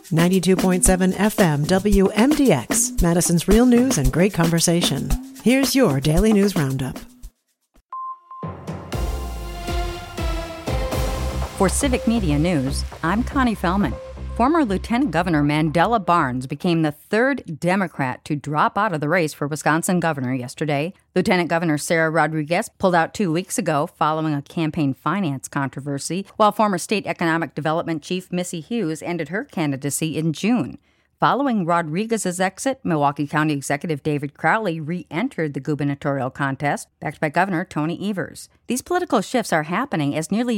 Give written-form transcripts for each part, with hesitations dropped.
92.7 FM WMDX, Madison's real news and great conversation. Here's your Daily News Roundup. For Civic Media News, I'm Connie Fellman. Former Lieutenant Governor Mandela Barnes became the third Democrat to drop out of the race for Wisconsin governor yesterday. Lieutenant Governor Sarah Rodriguez pulled out 2 weeks ago following a campaign finance controversy, while former State Economic Development Chief Missy Hughes ended her candidacy in June. Following Rodriguez's exit, Milwaukee County Executive David Crowley re-entered the gubernatorial contest, backed by Governor Tony Evers. These political shifts are happening as nearly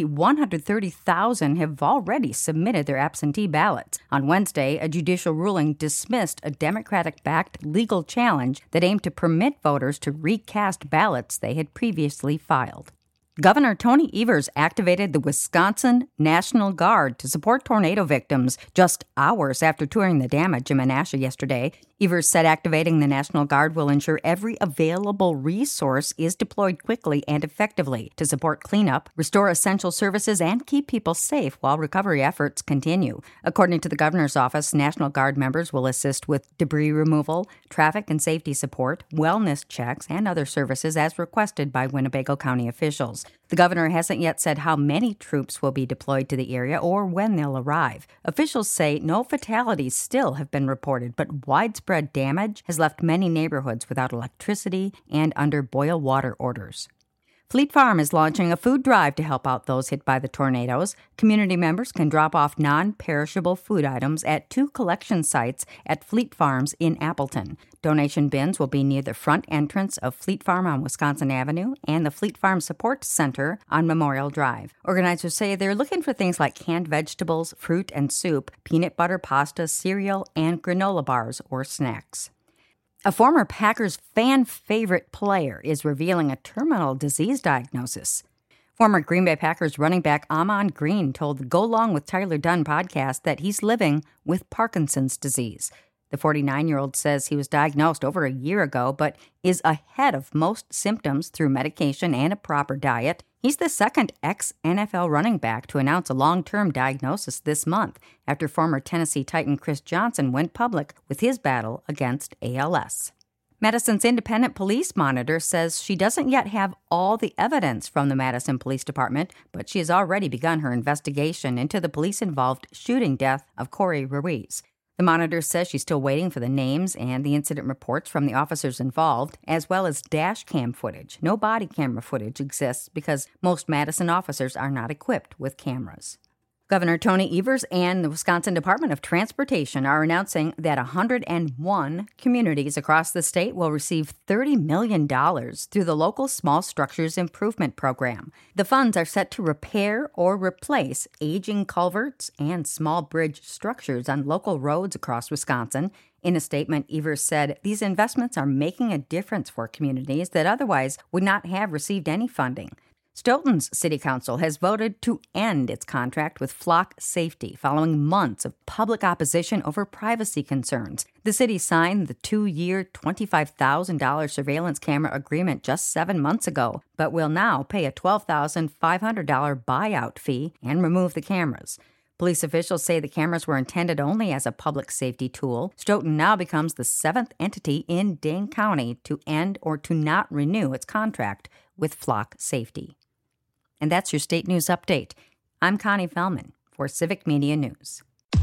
130,000 have already submitted their absentee ballots. On Wednesday, a judicial ruling dismissed a Democratic-backed legal challenge that aimed to permit voters to recast ballots they had previously filed. Governor Tony Evers activated the Wisconsin National Guard to support tornado victims just hours after touring the damage in Menasha yesterday. Evers said activating the National Guard will ensure every available resource is deployed quickly and effectively to support cleanup, restore essential services, and keep people safe while recovery efforts continue. According to the governor's office, National Guard members will assist with debris removal, traffic and safety support, wellness checks, and other services as requested by Winnebago County officials. The governor hasn't yet said how many troops will be deployed to the area or when they'll arrive. Officials say no fatalities still have been reported, but widespread damage has left many neighborhoods without electricity and under boil water orders. Fleet Farm is launching a food drive to help out those hit by the tornadoes. Community members can drop off non-perishable food items at 2 collection sites at Fleet Farms in Appleton. Donation bins will be near the front entrance of Fleet Farm on Wisconsin Avenue and the Fleet Farm Support Center on Memorial Drive. Organizers say they're looking for things like canned vegetables, fruit and soup, peanut butter pasta, cereal, and granola bars or snacks. A former Packers fan favorite player is revealing a terminal disease diagnosis. Former Green Bay Packers running back Ahman Green told the Go Long with Tyler Dunn podcast that he's living with Parkinson's disease. The 49-year-old says he was diagnosed over a year ago, but is ahead of most symptoms through medication and a proper diet. He's the second ex-NFL running back to announce a long-term diagnosis this month after former Tennessee Titan Chris Johnson went public with his battle against ALS. Madison's independent police monitor says she doesn't yet have all the evidence from the Madison Police Department, but she has already begun her investigation into the police-involved shooting death of Corey Ruiz. The monitor says she's still waiting for the names and the incident reports from the officers involved, as well as dash cam footage. No body camera footage exists because most Madison officers are not equipped with cameras. Governor Tony Evers and the Wisconsin Department of Transportation are announcing that 101 communities across the state will receive $30 million through the local Small Structures Improvement Program. The funds are set to repair or replace aging culverts and small bridge structures on local roads across Wisconsin. In a statement, Evers said these investments are making a difference for communities that otherwise would not have received any funding. Stoughton's City Council has voted to end its contract with Flock Safety following months of public opposition over privacy concerns. The city signed the 2-year, $25,000 surveillance camera agreement just 7 months ago, but will now pay a $12,500 buyout fee and remove the cameras. Police officials say the cameras were intended only as a public safety tool. Stoughton now becomes the 7th entity in Dane County to end or to not renew its contract with Flock Safety. And that's your state news update. I'm Connie Fellman for Civic Media News.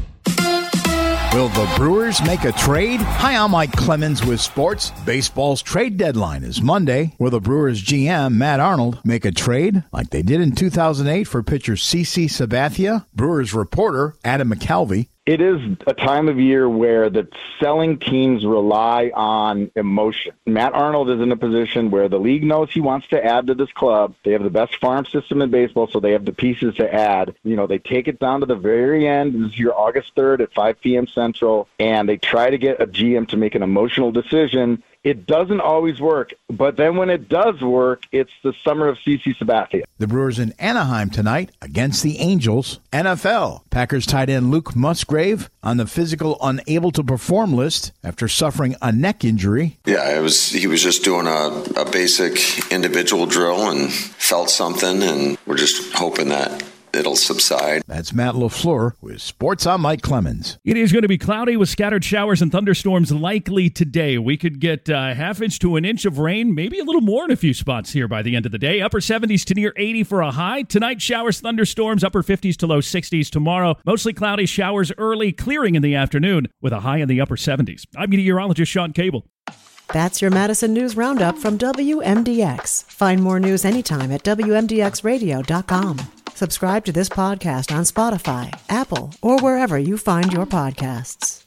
Will the Brewers make a trade? Hi, I'm Mike Clemens with sports. Baseball's trade deadline is Monday. Will the Brewers GM, Matt Arnold, make a trade like they did in 2008 for pitcher CC Sabathia? Brewers reporter Adam McCalvey. It is a time of year where the selling teams rely on emotion. Matt Arnold is in a position where the league knows he wants to add to this club. They have the best farm system in baseball, so they have the pieces to add. You know, they take it down to the very end. This is your August 3rd at 5 p.m. Central, and they try to get a GM to make an emotional decision. It doesn't always work, but then when it does work, it's the summer of CC Sabathia. The Brewers in Anaheim tonight against the Angels. NFL. Packers tight end Luke Musgrave on the physical unable to perform list after suffering a neck injury. Yeah, he was just doing a basic individual drill and felt something, and we're just hoping that it'll subside. That's Matt LaFleur with Sports. I'm Mike Clemens. It is going to be cloudy with scattered showers and thunderstorms likely today. We could get a half inch to an inch of rain, maybe a little more in a few spots here by the end of the day. Upper 70s to near 80 for a high. Tonight, showers, thunderstorms, upper 50s to low 60s. Tomorrow, mostly cloudy, showers early, clearing in the afternoon with a high in the upper 70s. I'm meteorologist Sean Cable. That's your Madison News Roundup from WMDX. Find more news anytime at WMDXradio.com. Subscribe to this podcast on Spotify, Apple, or wherever you find your podcasts.